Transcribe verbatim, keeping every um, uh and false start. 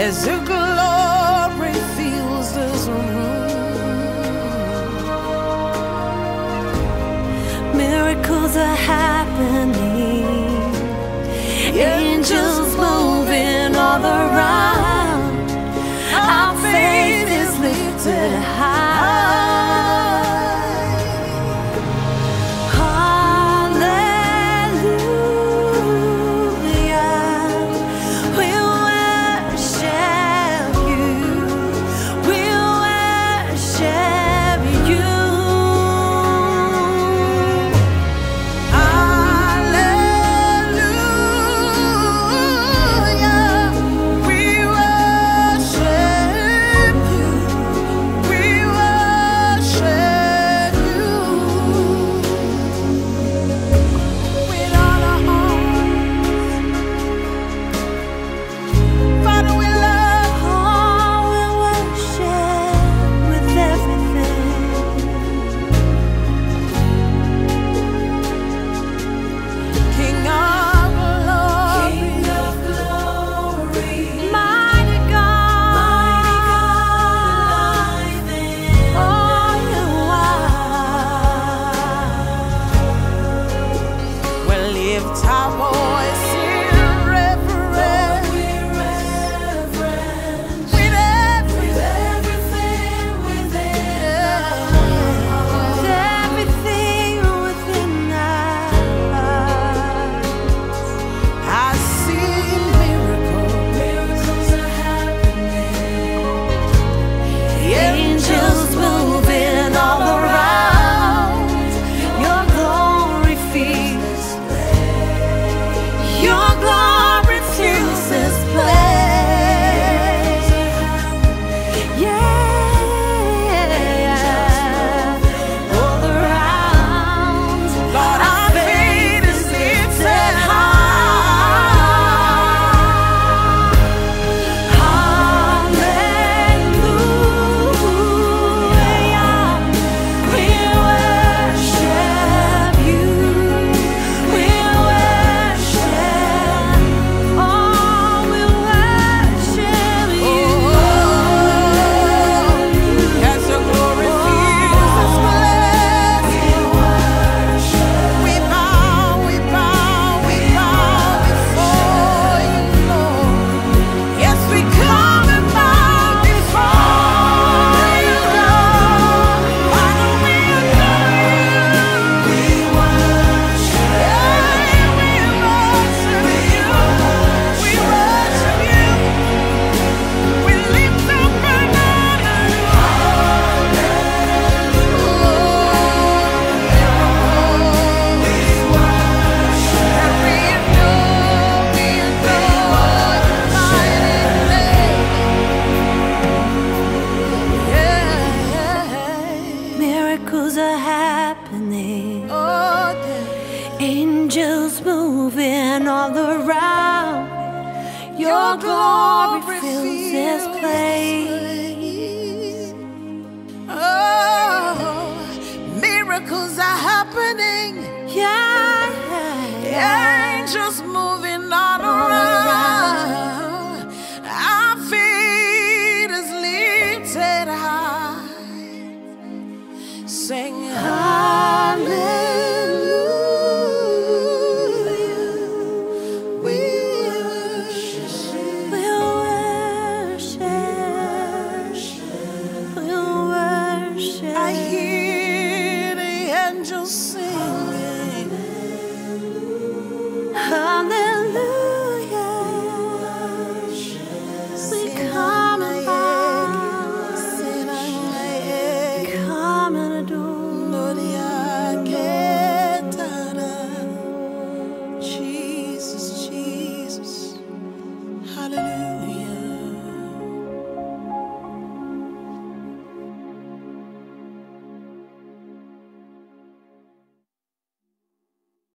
as your glory fills this room. Miracles are happening, angels moving all around. Our faith is lifted high. Lift our voice in reverence, with everything within, With everything within us, I see miracles, miracles are happening, angels moving all around. Your glory fills, your glory fills this place. Yeah, all around. Lord, our faith is lifted high. Hallelujah, we worship you. We worship, oh, we worship you. As your glory fills this place, we bow, we bow, we bow before you, Lord. Yes, we come and bow before you, Lord. Father, we adore you. We worship, we worship you. We worship you. We lift up an honor. Miracles are happening, angels moving all around. Your glory fills this place. Oh, miracles are happening. Yeah, Angels moving all around. Our feet is lifted high. Sing hallelujah. We worship. we'll worship, we'll worship. I hear the angels singing. Hallelujah, we come and bow, come and adore. Jesus, Jesus, hallelujah.